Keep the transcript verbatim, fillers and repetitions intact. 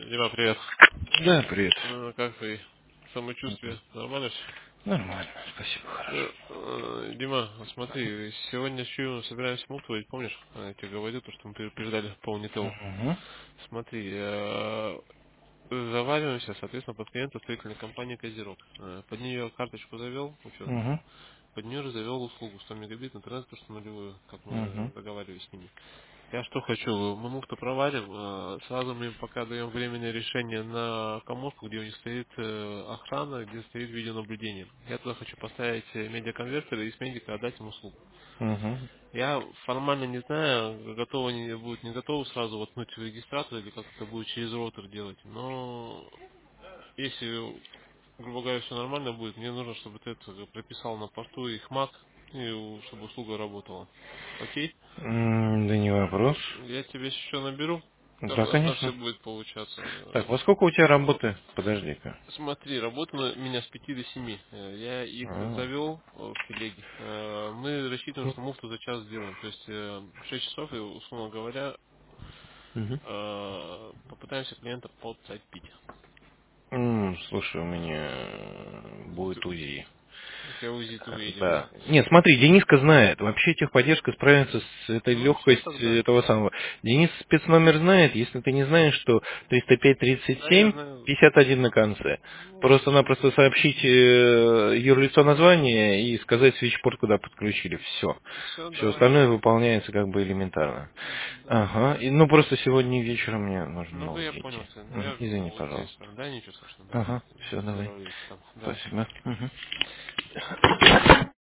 Дима, привет. Да, привет. Ну, как твои самочувствие? Нормально все? Нормально, спасибо, хорошо. Ну, э, Дима, смотри, сегодня с Чуевым собираемся мутывать, помнишь? Я тебе говорил, то, что мы переждали по Унителу. Угу. Смотри, э, завариваемся, соответственно, под клиента строительной компании Козерог. Э, Под нее карточку завел, учетную. Угу. Под нее же завел услугу сто мегабит интернет, то что нулевую, как мы Угу. договаривались с ними. Я что хочу, мы муфту проварим, э, сразу мы им пока даем временное решение на коморку, где у них стоит э, охрана, где стоит видеонаблюдение. Я туда хочу поставить э, медиаконвертеры и с медика отдать им услугу. Угу. Я формально не знаю, готовы они будут, не готовы сразу воткнуть в регистратор или как это будет через роутер делать, но если, грубо говоря, все нормально будет, мне нужно, чтобы ты это прописал на порту их мак, и у- чтобы услуга работала. Окей? М, Да не вопрос. Я тебе еще наберу, как Да, у нас там все конечно. будет получаться. Так, во сколько у тебя работы? Подожди-ка. Смотри, работа у меня с пяти до семи. Э, Я их А. завел э, в телеге. Э, Мы рассчитываем, что муфту за час сделаем. То есть э, в шесть часов, и, условно говоря, Мгм. э, попытаемся клиента подцепить. М, Слушай, у меня будет УЗИ. У тебя УЗИ ты уедем, да? Да. Нет, смотри, Дениска знает. Вообще техподдержка справится с этой Ну все легкостью тогда. этого самого. Денис спецномер знает, если ты не знаешь, что триста пять тридцать Да, я семь знаю. пятьдесят один на конце. Ну, Просто-напросто сообщить э, юрлицо название и сказать свитчпорт, куда подключили. Все. все, Все давай. остальное выполняется как бы элементарно. Давай. Ага. И, ну просто сегодня вечером мне нужно Ну на да я УЗИ понял идти. тебя. Ну Мгм. я Извини, вот здесь. пожалуйста. Да, ничего страшного, давай. Ага. Все, давай. Здоровья тебе там. Давай. Спасибо. Мгм.